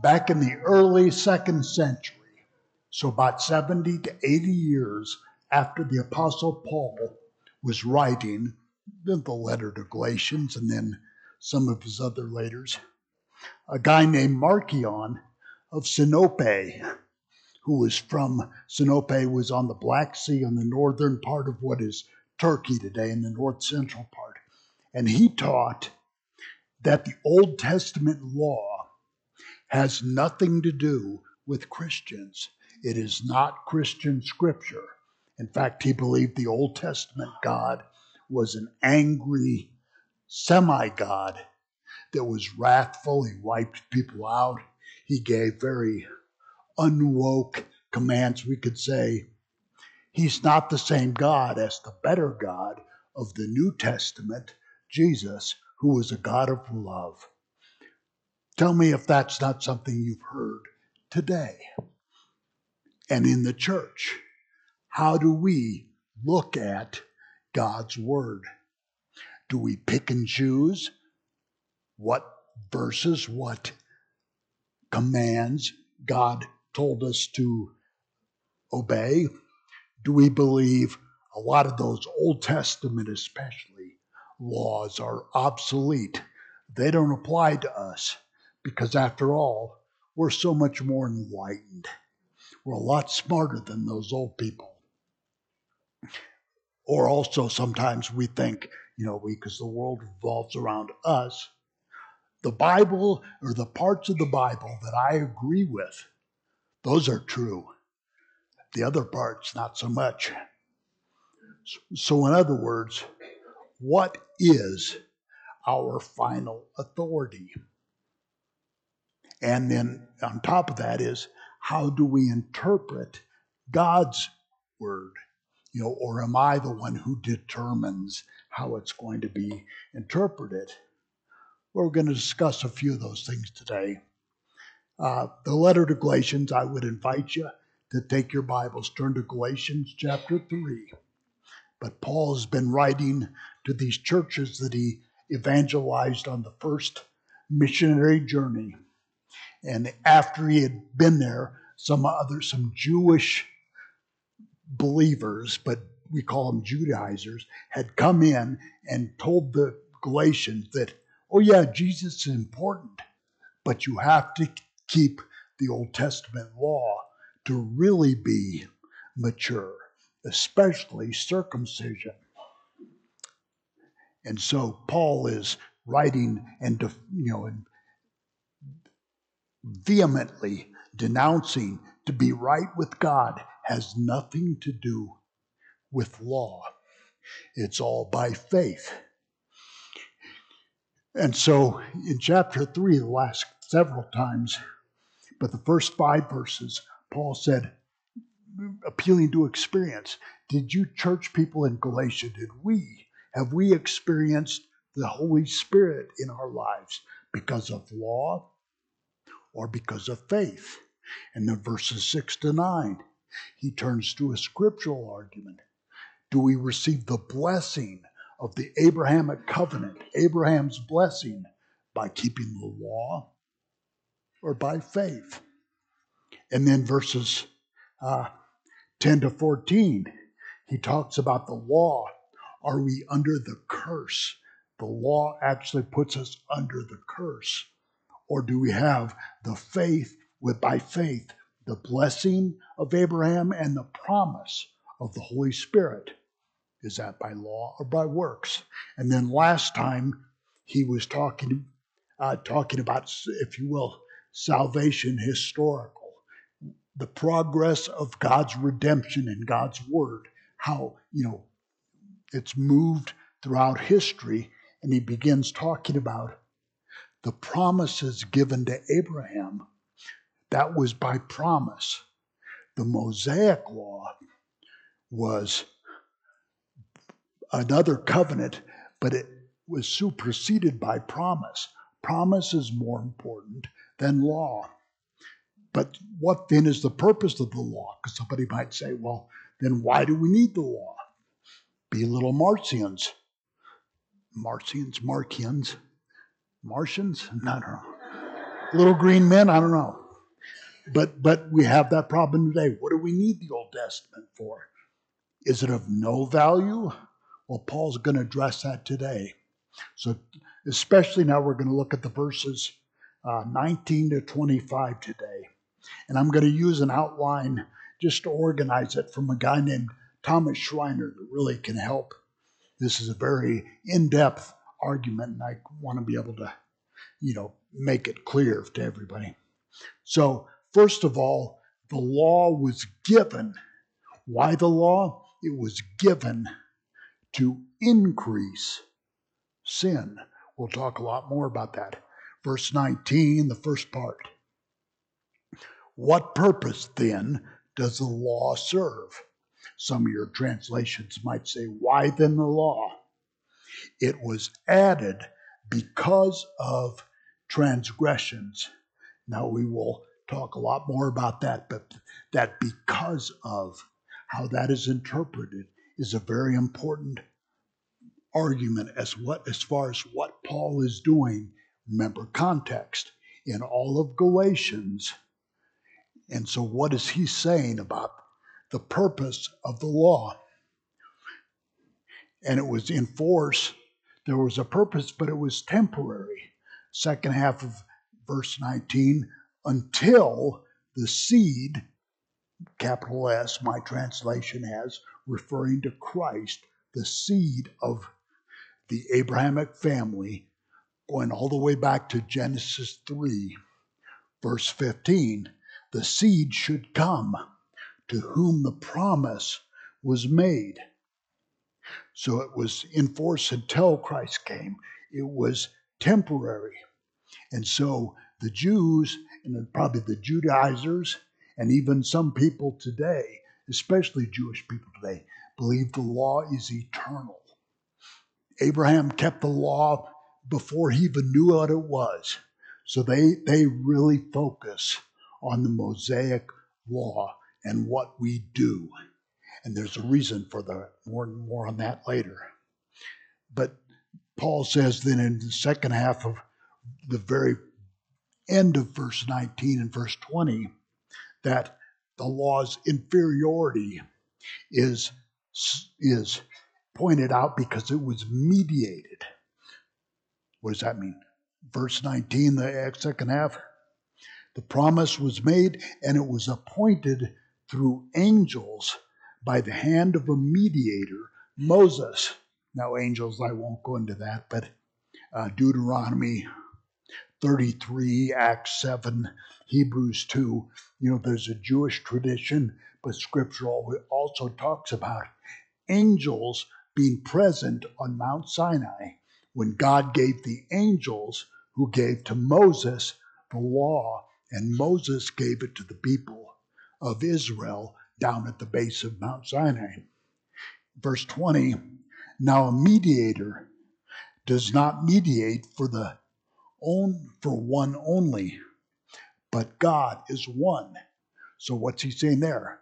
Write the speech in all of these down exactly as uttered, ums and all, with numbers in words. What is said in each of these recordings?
back in the early second century, so about seventy to eighty years after the Apostle Paul was writing the letter to Galatians and then some of his other letters, a guy named Marcion of Sinope, who was from Sinope, was on the Black Sea on the northern part of what is Turkey today, in the north central part. And he taught that the Old Testament law has nothing to do with Christians. It is not Christian scripture. In fact, he believed the Old Testament God was an angry semi-God that was wrathful. He wiped people out. He gave very unwoke commands, we could say. He's not the same God as the better God of the New Testament, Jesus, who was a God of love. Tell me if that's not something you've heard today. And in the church, how do we look at God's Word? Do we pick and choose what verses, what commands God told us to obey? Do we believe a lot of those Old Testament, especially, laws are obsolete? They don't apply to us because, after all, we're so much more enlightened. We're a lot smarter than those old people. Or also sometimes we think, you know, because the world revolves around us, the Bible, or the parts of the Bible that I agree with, those are true. The other parts, not so much. So in other words, what is our final authority? And then on top of that is, how do we interpret God's Word? You know, or am I the one who determines how it's going to be interpreted? We're going to discuss a few of those things today. Uh, the letter to Galatians, I would invite you to take your Bibles, turn to Galatians chapter three. But Paul has been writing to these churches that he evangelized on the first missionary journey. And after he had been there, some other, some Jewish believers, but we call them Judaizers, had come in and told the Galatians that, oh yeah, Jesus is important, but you have to keep the Old Testament law to really be mature, especially circumcision. And so Paul is writing and, you know, and vehemently denouncing to be right with God has nothing to do with law. It's all by faith. And so in chapter three, the last several times, but the first five verses, Paul said, appealing to experience, did you church people in Galatia, did we, have we experienced the Holy Spirit in our lives because of law or because of faith? And then verses six to nine, he turns to a scriptural argument. Do we receive the blessing of the Abrahamic covenant, Abraham's blessing, by keeping the law or by faith? And then verses uh, ten to fourteen, he talks about the law. Are we under the curse? The law actually puts us under the curse. Or do we have the faith, with by faith, the blessing of Abraham and the promise of the Holy Spirit? Is that by law or by works? And then last time he was talking, uh, talking about, if you will, salvation historical, the progress of God's redemption in God's word, how, you know, it's moved throughout history. And he begins talking about the promises given to Abraham. That was by promise. The Mosaic law was another covenant, but it was superseded by promise. Promise is more important than law. But what then is the purpose of the law? Because somebody might say, well, then why do we need the law? Be little Marcians. Marcians, Marcians, Martians? I don't know. Little green men, I don't know. But but we have that problem today. What do we need the Old Testament for? Is it of no value? Well, Paul's going to address that today. So especially now we're going to look at the verses uh, nineteen to twenty-five today. And I'm going to use an outline just to organize it from a guy named Thomas Schreiner that really can help. This is a very in-depth argument, and I want to be able to, you know, make it clear to everybody. So, first of all, the law was given. Why the law? It was given to increase sin. We'll talk a lot more about that. Verse nineteen, the first part. What purpose, then, does the law serve? Some of your translations might say, why then the law? It was added because of transgressions. Now we will talk a lot more about that, but that because of, how that is interpreted is a very important argument as what as far as what Paul is doing. Remember context in all of Galatians. And so what is he saying about the purpose of the law? And it was in force. There was a purpose, but it was temporary. Second half of verse nineteen, until the seed, capital S, my translation has, referring to Christ, the seed of the Abrahamic family, going all the way back to Genesis three, verse fifteen, the seed should come to whom the promise was made. So it was in force until Christ came. It was temporary. And so the Jews, and probably the Judaizers, and even some people today, especially Jewish people today, believe the law is eternal. Abraham kept the law before he even knew what it was. So they, they really focus on the Mosaic law and what we do. And there's a reason for the more and more on that later. But Paul says then in the second half of the very end of verse nineteen and verse twenty that the law's inferiority is, is pointed out because it was mediated. What does that mean? Verse nineteen, the second half, the promise was made and it was appointed through angels by the hand of a mediator, Moses. Now, angels, I won't go into that, but uh, Deuteronomy thirty-three, Acts seven, Hebrews two, you know, there's a Jewish tradition, but Scripture also talks about angels being present on Mount Sinai when God gave the angels who gave to Moses the law, and Moses gave it to the people of Israel down at the base of Mount Sinai. Verse twenty, now a mediator does not mediate for the own for one only, but God is one. So what's he saying there?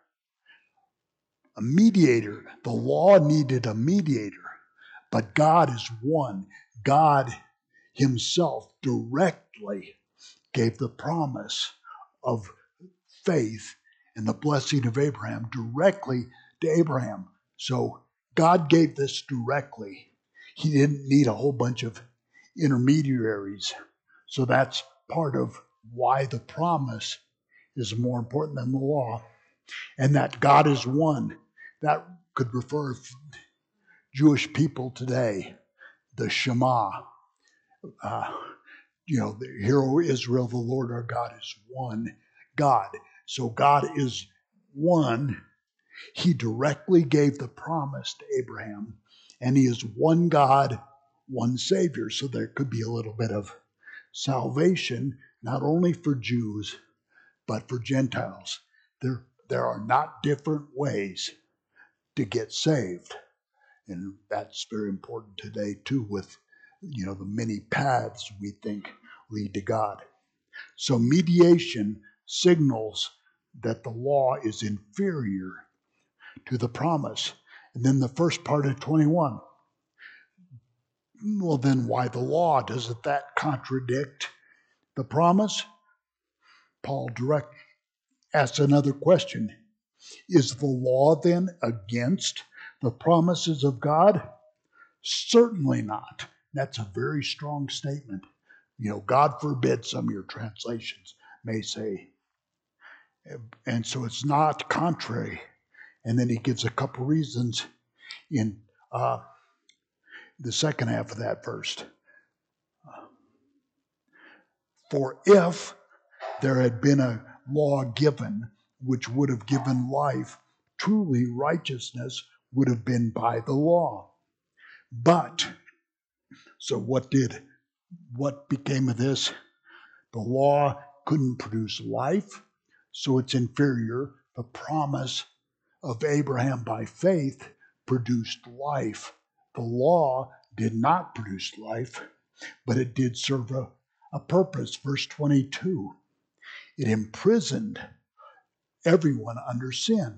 A mediator. The law needed a mediator, but God is one. God himself directly gave the promise of faith and the blessing of Abraham directly to Abraham. So God gave this directly. He didn't need a whole bunch of intermediaries. So that's part of why the promise is more important than the law. And that God is one. That could refer to Jewish people today. The Shema. Uh, you know, the Hero Israel, the Lord our God is one God. So God is one. He directly gave the promise to Abraham. And he is one God, one Savior. So there could be a little bit of salvation, not only for Jews, but for Gentiles. There, there are not different ways to get saved. And that's very important today, too, with, you know, the many paths we think lead to God. So mediation signals that the law is inferior to the promise. And then the first part of twenty-one. Well, then why the law? Doesn't that contradict the promise? Paul direct asks another question. Is the law then against the promises of God? Certainly not. That's a very strong statement. You know, God forbid, some of your translations may say. And so it's not contrary. And then he gives a couple reasons in uh, the second half of that verse. For if there had been a law given which would have given life, truly righteousness would have been by the law. But, so what did, what became of this? The law couldn't produce life, so it's inferior. The promise of Abraham by faith produced life. The law did not produce life, but it did serve a, a purpose. Verse twenty-two, it imprisoned everyone under sin.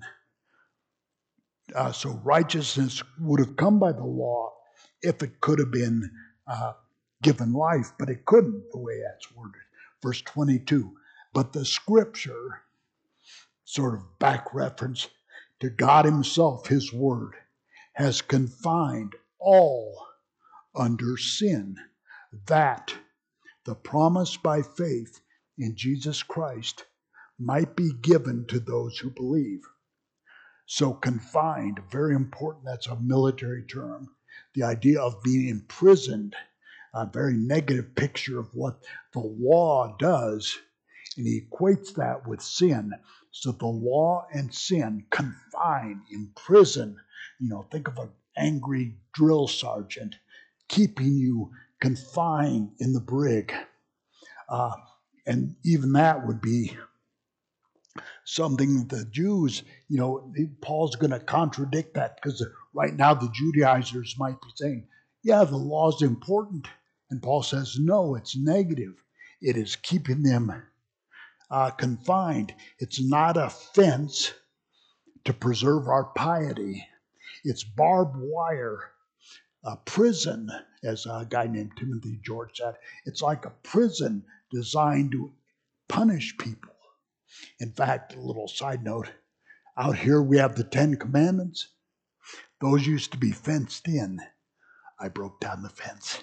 Uh, so righteousness would have come by the law if it could have been uh, given life, but it couldn't, the way that's worded. Verse twenty-two, but the scripture, sort of back reference to God himself, his word, has confined all under sin, that the promise by faith in Jesus Christ might be given to those who believe. So confined, very important, that's a military term. The idea of being imprisoned, a very negative picture of what the law does, and he equates that with sin. So the law and sin confine, imprison. You know, think of an angry drill sergeant keeping you confined in the brig. Uh, and even that would be something that the Jews, you know, Paul's going to contradict that, because right now the Judaizers might be saying, yeah, the law is important. And Paul says, no, it's negative. It is keeping them uh, confined. It's not a fence to preserve our piety. It's barbed wire, a prison, as a guy named Timothy George said. It's like a prison designed to punish people. In fact, a little side note, out here we have the Ten Commandments. Those used to be fenced in. I broke down the fence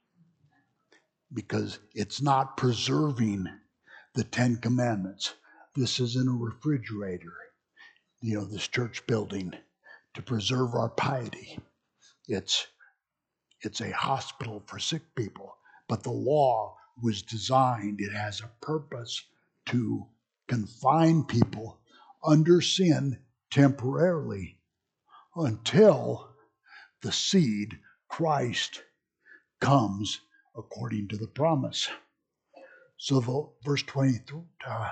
because it's not preserving the Ten Commandments. This isn't a refrigerator, you know, this church building to preserve our piety. It's, it's a hospital for sick people. But the law was designed, it has a purpose to confine people under sin temporarily until the seed, Christ, comes according to the promise. So the verse twenty-three, uh,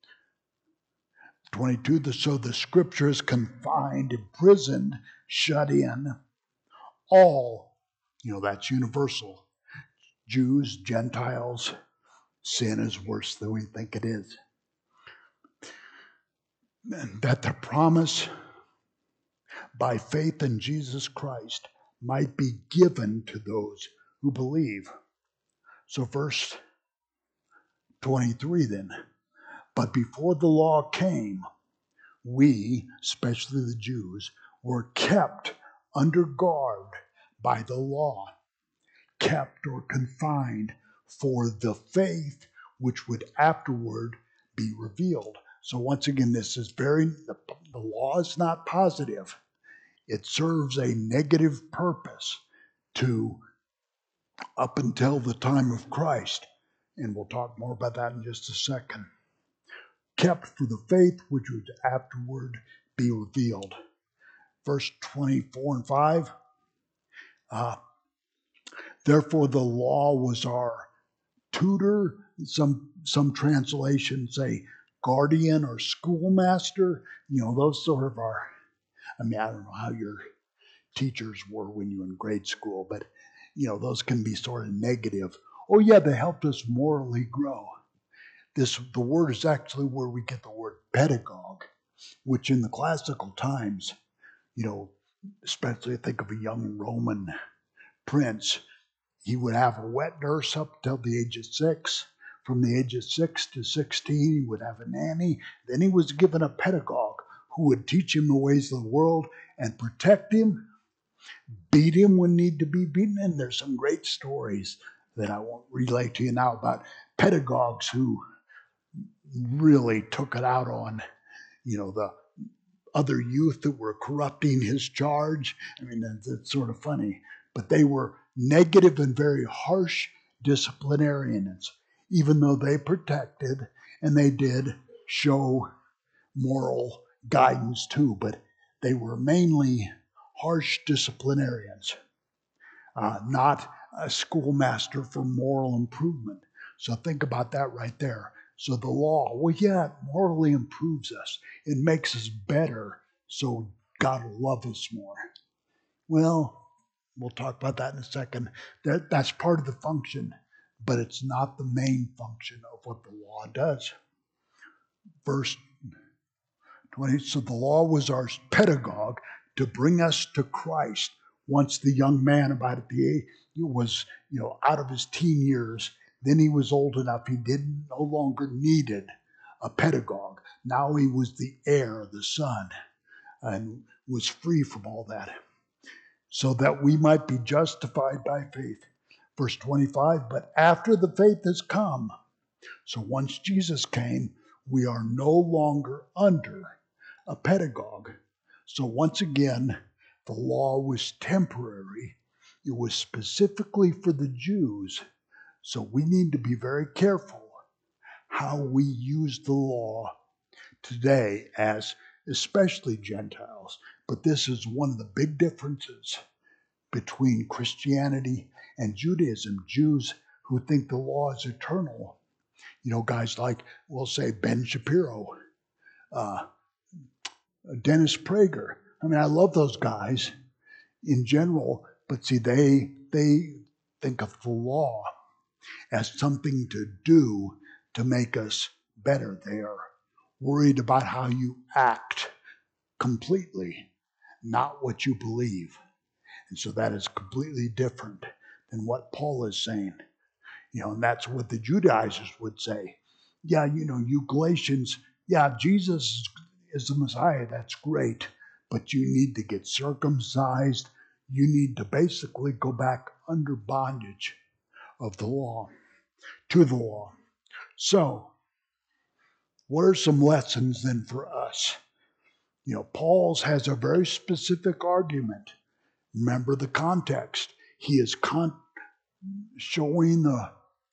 twenty-two, the, so the scripture is confined, imprisoned, shut in, all, you know, that's universal. Jews, Gentiles, sin is worse than we think it is. And that the promise by faith in Jesus Christ might be given to those who believe. So verse twenty-three then, but before the law came, we, especially the Jews, were kept under guard by the law, kept or confined for the faith which would afterward be revealed. So once again, this is very, the, the law is not positive. It serves a negative purpose to up until the time of Christ. And we'll talk more about that in just a second. Kept for the faith which would afterward be revealed. Verse twenty-four and five. Uh, Therefore the law was our tutor. Some some translations say guardian or schoolmaster. You know, those sort of are, I mean, I don't know how your teachers were when you were in grade school, but, you know, those can be sort of negative. Oh, yeah, they helped us morally grow. This, the word is actually where we get the word pedagogue, which in the classical times, you know, especially think of a young Roman prince, he would have a wet nurse up till the age of six, From the age of six to sixteen, he would have a nanny. Then he was given a pedagogue who would teach him the ways of the world and protect him, beat him when need to be beaten. And there's some great stories that I won't relay to you now about pedagogues who really took it out on, you know, the other youth that were corrupting his charge. I mean, that's, that's sort of funny. But they were negative and very harsh disciplinarians, even though they protected and they did show moral guidance too, but they were mainly harsh disciplinarians, uh, not a schoolmaster for moral improvement. So think about that right there. So the law, well, yeah, it morally improves us. It makes us better, so God will love us more. Well, we'll talk about that in a second. That, that's part of the function, but it's not the main function of what the law does. Verse twenty, so the law was our pedagogue to bring us to Christ. Once the young man, about at the age, was, you know, out of his teen years, then he was old enough. He didn't no longer needed a pedagogue. Now he was the heir, the son, and was free from all that, so that we might be justified by faith. Verse twenty-five, but after the faith has come, so once Jesus came, we are no longer under a pedagogue. So once again, the law was temporary. It was specifically for the Jews. So we need to be very careful how we use the law today as especially Gentiles. But this is one of the big differences between Christianity and Judaism. Jews who think the law is eternal, you know, guys like, we'll say, Ben Shapiro, uh, Dennis Prager. I mean, I love those guys in general, but see, they they think of the law as something to do to make us better. They are worried about how you act completely, not what you believe. And so that is completely different than what Paul is saying. You know, and that's what the Judaizers would say. Yeah, you know, you Galatians, yeah, Jesus is the Messiah, that's great, but you need to get circumcised. You need to basically go back under bondage of the law, to the law. So, what are some lessons then for us? You know, Paul's has a very specific argument. Remember the context. He is con- showing the,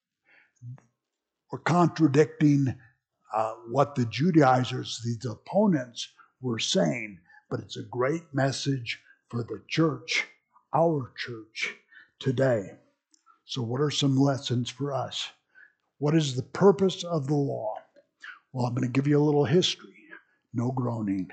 or contradicting uh, what the Judaizers, these opponents, were saying. But it's a great message for the church, our church today. So what are some lessons for us? What is the purpose of the law? Well, I'm going to give you a little history. No groaning.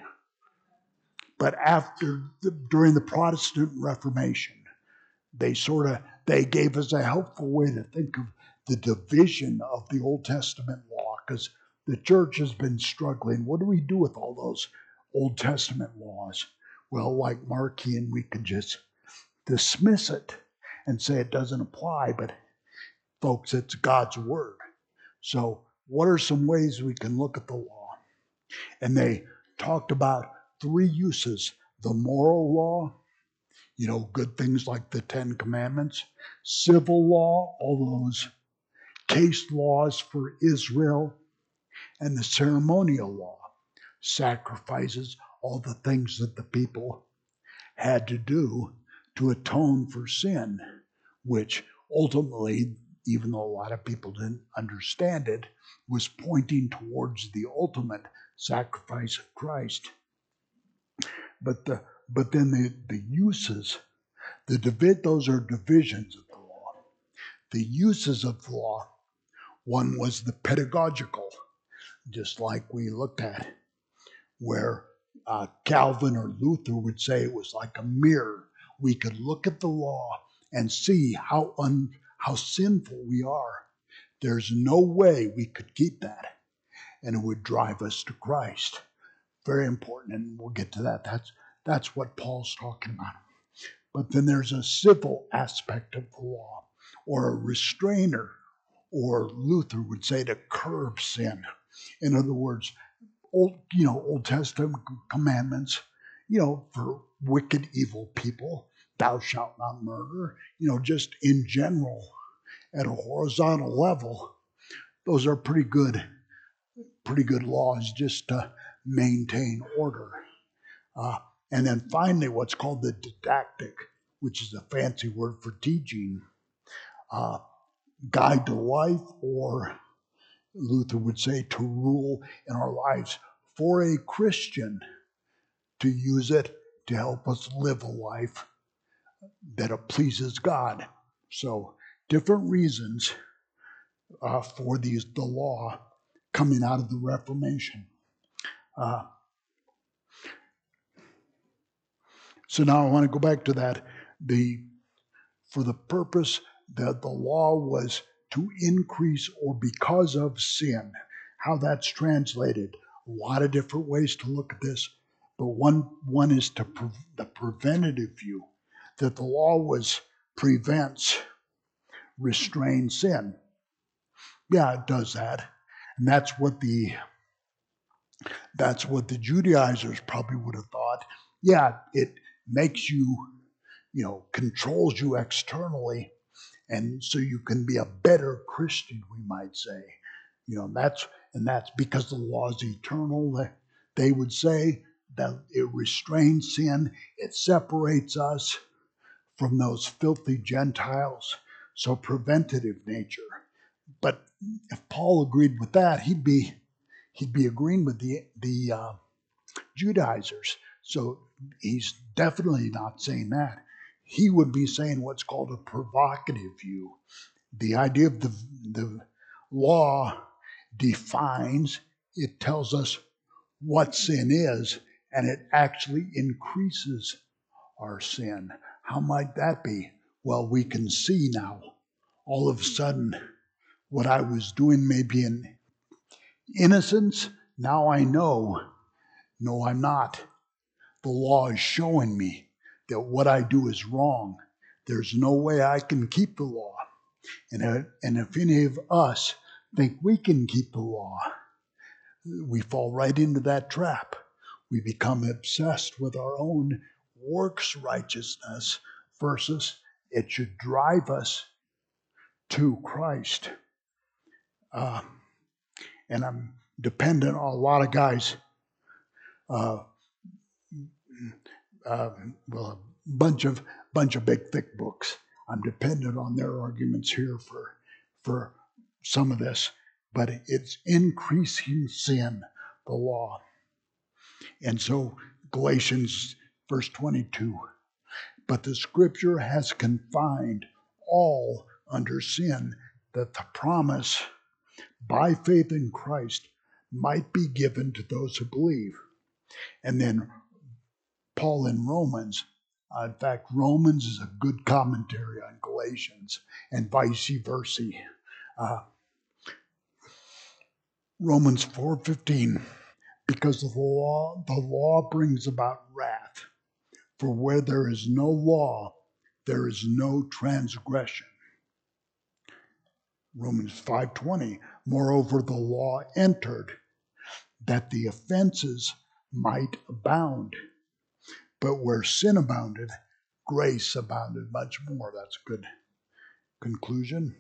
But after, the, during the Protestant Reformation, they sort of, they gave us a helpful way to think of the division of the Old Testament law, because the church has been struggling. What do we do with all those Old Testament laws? Well, like Markian, we could just dismiss it and say it doesn't apply, but folks, it's God's word. So what are some ways we can look at the law? And they talked about three uses: the moral law, you know, good things like the Ten Commandments; civil law, all those case laws for Israel; and the ceremonial law, sacrifices, all the things that the people had to do to atone for sin, which ultimately, even though a lot of people didn't understand it, was pointing towards the ultimate sacrifice of Christ. But the but then the, the uses, the divid those are divisions of the law. The uses of the law, one was the pedagogical, just like we looked at, where uh, Calvin or Luther would say it was like a mirror. We could look at the law and see how un, how sinful we are. There's no way we could keep that, and it would drive us to Christ. Very important, and we'll get to that. That's that's what Paul's talking about. But then there's a civil aspect of the law, or a restrainer, or Luther would say to curb sin. In other words, old, you know, Old Testament commandments, you know, for wicked, evil people, thou shalt not murder, you know, just in general, at a horizontal level, those are pretty good, pretty good laws just to maintain order. Uh, and then finally, what's called the didactic, which is a fancy word for teaching, uh, guide to life, or Luther would say to rule in our lives for a Christian, to use it to help us live a life that it pleases God. So different reasons uh, for these the law coming out of the Reformation. Uh, so now I want to go back to that. The for the purpose that the law was to increase or because of sin. How that's translated, a lot of different ways to look at this, but one one is to pre- the preventative view, that the law was prevents, restrains sin. Yeah, it does that, and that's what the that's what the Judaizers probably would have thought. Yeah, it makes you, you know, controls you externally, and so you can be a better Christian, we might say. You know, that's and that's because the law is eternal. They would say that it restrains sin, it separates us from those filthy Gentiles. So preventative nature. But if Paul agreed with that, he'd be he'd be agreeing with the the uh, Judaizers. So he's definitely not saying that. He would be saying what's called a provocative view. The idea of the, the law defines, it tells us what sin is, and it actually increases our sin. How might that be? Well, we can see now, all of a sudden, what I was doing maybe in innocence, now I know, no, I'm not. The law is showing me that what I do is wrong. There's no way I can keep the law. And, uh, and if any of us think we can keep the law, we fall right into that trap. We become obsessed with our own works righteousness versus it should drive us to Christ. Uh, and I'm dependent on a lot of guys, uh, uh, well, a bunch of bunch of big thick books. I'm dependent on their arguments here for for some of this, but it's increasing sin, the law. And so Galatians verse twenty-two, but the scripture has confined all under sin, that the promise by faith in Christ might be given to those who believe. And then Paul in Romans, uh, in fact, Romans is a good commentary on Galatians and vice versa. Uh, Romans four fifteen, because of the law, the law brings about wrath. For where there is no law, there is no transgression. Romans five twenty, moreover, the law entered that the offenses might abound. But where sin abounded, grace abounded much more. That's a good conclusion.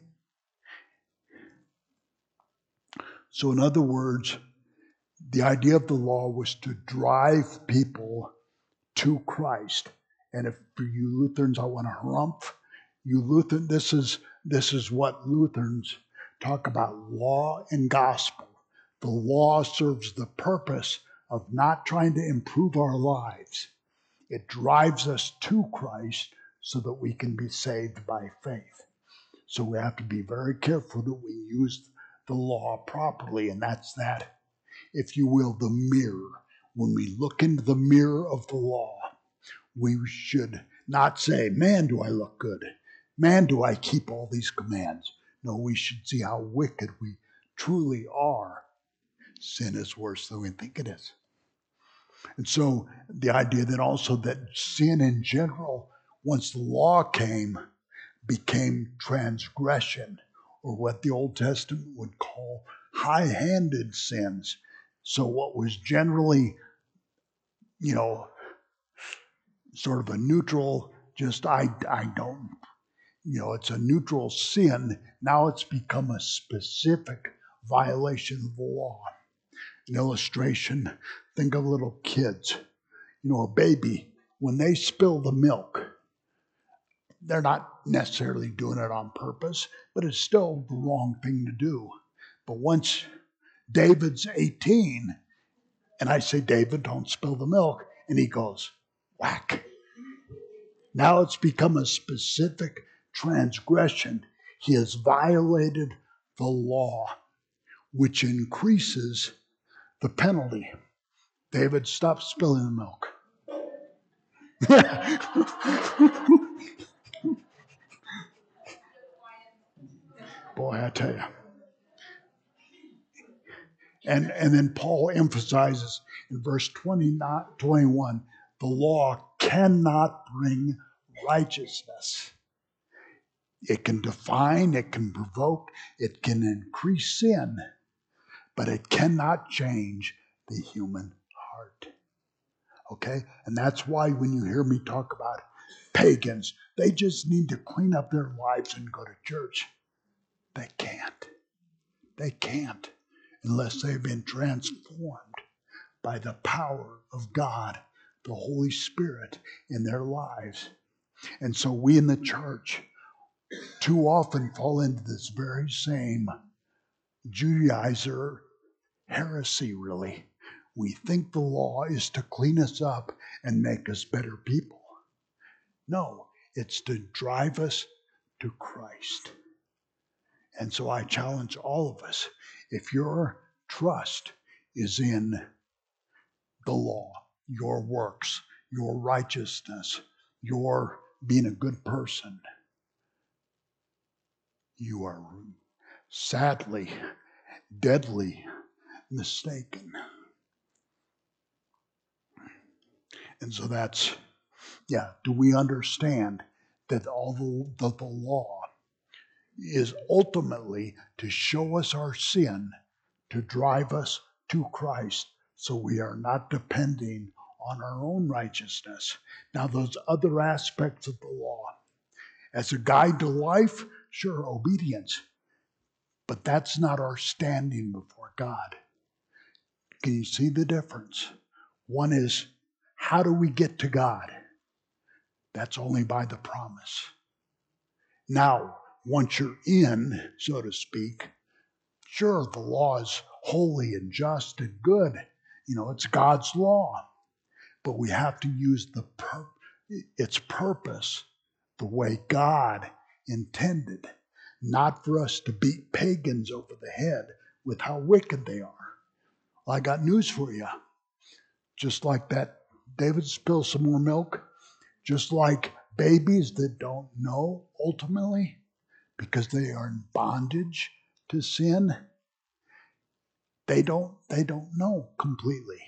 So, in other words, the idea of the law was to drive people to Christ. And if for you Lutherans, I want to harumph you Lutheran. This is this is what Lutherans talk about: law and gospel. The law serves the purpose of not trying to improve our lives. It drives us to Christ so that we can be saved by faith. So we have to be very careful that we use the law properly, and that's that, if you will, the mirror. When we look into the mirror of the law, we should not say, man, do I look good? Man, do I keep all these commands? No, we should see how wicked we truly are. Sin is worse than we think it is. And so the idea that also that sin in general, once the law came, became transgression or what the Old Testament would call high-handed sins. So what was generally, you know, sort of a neutral, just I, I don't, you know, it's a neutral sin. Now it's become a specific violation of the law. An illustration, think of little kids. You know, a baby, when they spill the milk, they're not necessarily doing it on purpose, but it's still the wrong thing to do. But once David's eighteen, and I say, David, don't spill the milk, and he goes, whack. Now it's become a specific transgression. He has violated the law, which increases the penalty. David, stop spilling the milk. Boy, I tell you. And, and then Paul emphasizes in verse twenty-nine, twenty-one, the law cannot bring righteousness. It can define, it can provoke, it can increase sin, but it cannot change the human heart. Okay? And that's why when you hear me talk about pagans, they just need to clean up their lives and go to church. They can't. They can't unless they've been transformed by the power of God, the Holy Spirit in their lives. And so we in the church too often fall into this very same Judaizer heresy, really. We think the law is to clean us up and make us better people. No, it's to drive us to Christ. And so I challenge all of us, if your trust is in the law, your works, your righteousness, your being a good person, you are sadly, deadly mistaken. And so that's, yeah, do we understand that all the, the, the law is ultimately to show us our sin, to drive us to Christ, so we are not depending on our own righteousness. Now, those other aspects of the law, as a guide to life, sure, obedience, but that's not our standing before God. Can you see the difference? One is, how do we get to God? That's only by the promise. Now, once you're in, so to speak, sure, the law is holy and just and good. You know, it's God's law. But we have to use the pur- its purpose the way God intended, not for us to beat pagans over the head with how wicked they are. Well, I got news for you. Just like that, David spills some more milk, just like babies that don't know ultimately because they are in bondage to sin, they don't they don't know completely.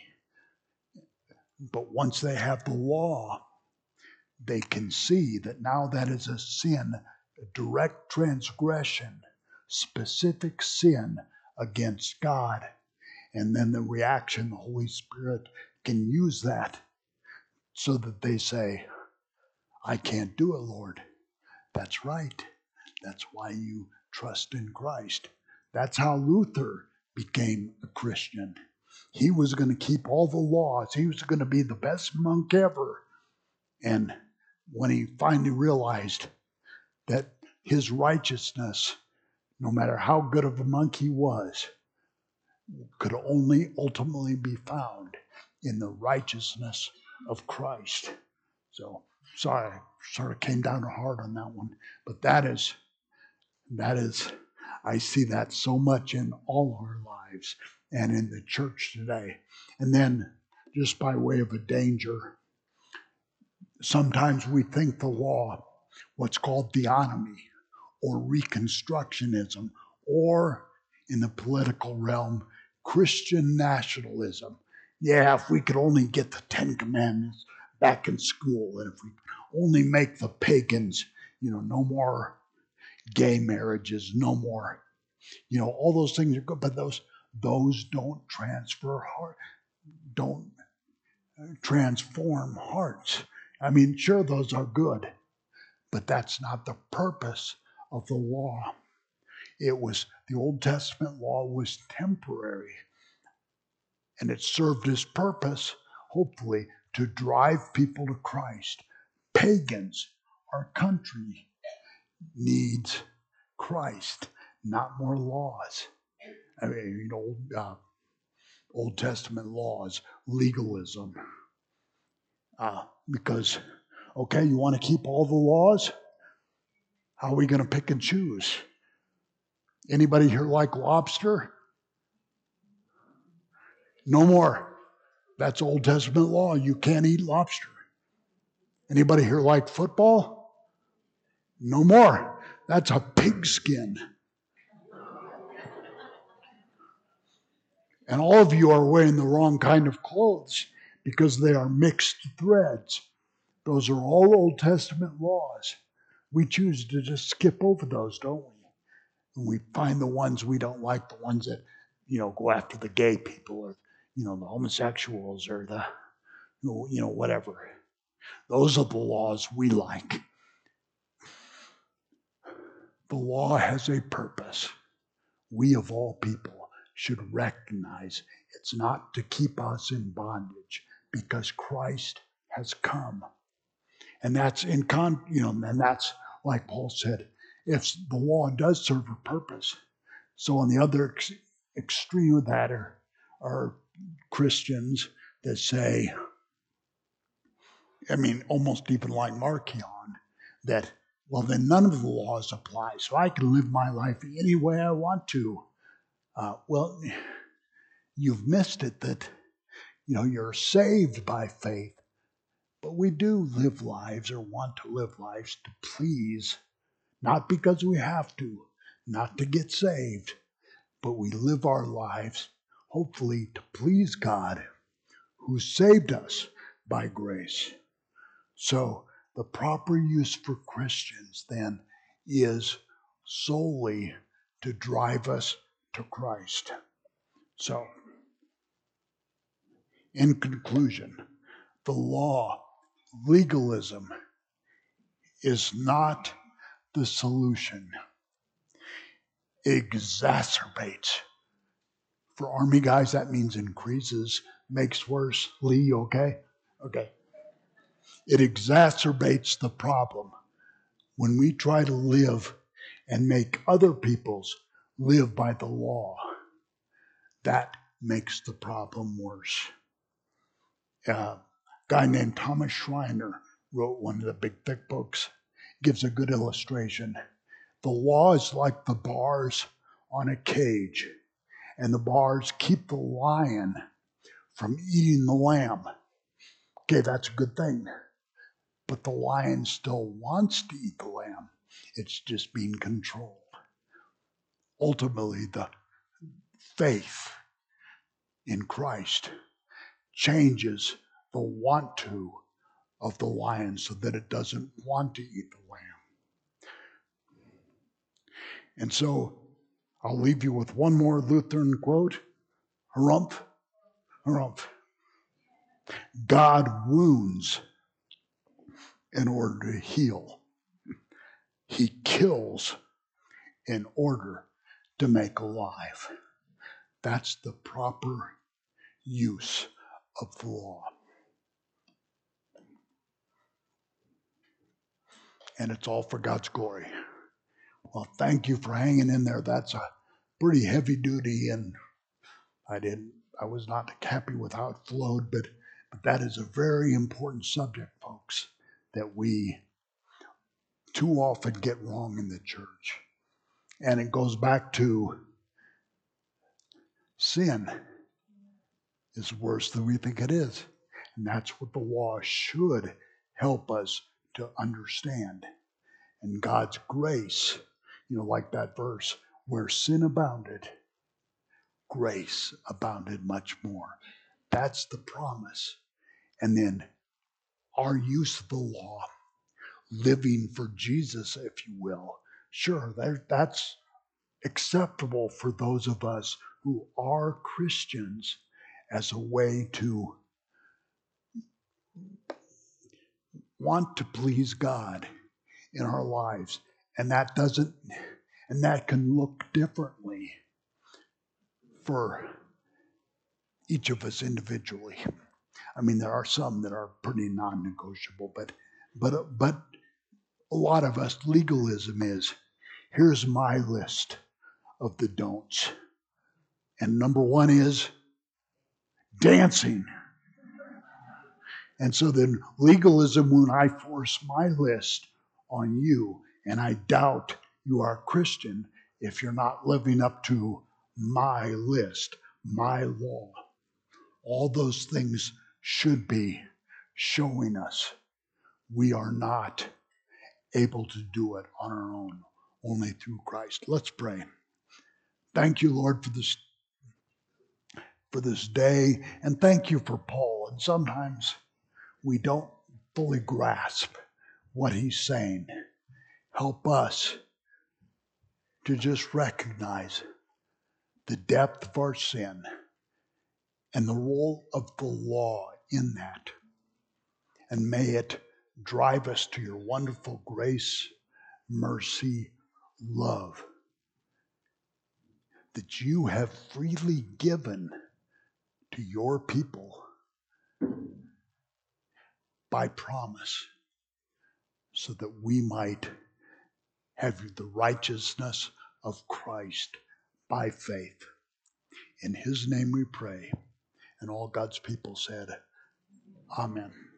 But once they have the law, they can see that now that is a sin, a direct transgression, specific sin against God. And then the reaction, the Holy Spirit can use that so that they say, I can't do it, Lord. That's right. That's why you trust in Christ. That's how Luther became a Christian. He was going to keep all the laws. He was going to be the best monk ever. And when he finally realized that his righteousness, no matter how good of a monk he was, could only ultimately be found in the righteousness of Christ. So, sorry, sort of came down hard on that one. But that is, that is, I see that so much in all our lives and in the church today. And then, just by way of a danger, sometimes we think the law, what's called theonomy or reconstructionism, or in the political realm, Christian nationalism. Yeah, if we could only get the Ten Commandments back in school, and if we only make the pagans, you know, no more Gay marriages, no more. You know, all those things are good, but those those don't transfer heart, don't transform hearts. I mean, sure, those are good, but that's not the purpose of the law. It was, the Old Testament law was temporary, and it served its purpose, hopefully, to drive people to Christ. Pagans, our country, needs Christ, not more laws. I mean, you know, uh, Old Testament laws, legalism. Uh, because, okay, you want to keep all the laws? How are we going to pick and choose? Anybody here like lobster? No more. That's Old Testament law. You can't eat lobster. Anybody here like football? No more. That's a pigskin. And all of you are wearing the wrong kind of clothes because they are mixed threads. Those are all Old Testament laws. We choose to just skip over those, don't we? And we find the ones we don't like, the ones that, you know, go after the gay people or, you know, the homosexuals or the, you know, whatever. Those are the laws we like. The law has a purpose. We, of all people, should recognize it's not to keep us in bondage because Christ has come. And that's in con, you know, and that's like Paul said, if the law does serve a purpose. So on the other ex- extreme of that are, are Christians that say, I mean, almost even like Markion, that, well, then none of the laws apply, so I can live my life any way I want to. Uh, well, you've missed it that, you know, you're saved by faith, but we do live lives or want to live lives to please, not because we have to, not to get saved, but we live our lives hopefully to please God who saved us by grace. So the proper use for Christians then is solely to drive us to Christ. So, in conclusion, the law, legalism, is not the solution. It exacerbates. For Army guys, that means increases, makes worse. Lee, okay? Okay. It exacerbates the problem when we try to live and make other people's live by the law. That makes the problem worse. Uh, a guy named Thomas Schreiner wrote one of the big thick books, gives a good illustration. The law is like the bars on a cage, and the bars keep the lion from eating the lamb. Okay, that's a good thing. But the lion still wants to eat the lamb. It's just being controlled. Ultimately, the faith in Christ changes the want to of the lion so that it doesn't want to eat the lamb. And so I'll leave you with one more Lutheran quote. Harumph, harumph. God wounds in order to heal. He kills in order to make alive. That's the proper use of the law. And it's all for God's glory. Well, thank you for hanging in there. That's a pretty heavy duty, and I didn't, I was not happy with how it flowed, but, but that is a very important subject, folks, that we too often get wrong in the church. And it goes back to sin is worse than we think it is. And that's what the law should help us to understand. And God's grace, you know, like that verse, where sin abounded, grace abounded much more. That's the promise. And then our use of the law, living for Jesus, if you will, Sure, there, that's acceptable for those of us who are Christians as a way to want to please God in our lives. And that doesn't, and that can look differently for each of us individually. I mean, there are some that are pretty non-negotiable, but but but a lot of us, legalism is, here's my list of the don'ts. And number one is dancing. And so then legalism, when I force my list on you, and I doubt you are Christian if you're not living up to my list, my law. All those things should be showing us we are not able to do it on our own, only through Christ. Let's pray. Thank you, Lord, for this for this day, and thank you for Paul. And sometimes we don't fully grasp what he's saying. Help us to just recognize the depth of our sin and the role of the law in that. And may it drive us to your wonderful grace, mercy, love that you have freely given to your people by promise, so that we might have the righteousness of Christ by faith. In his name we pray. And all God's people said, Amen.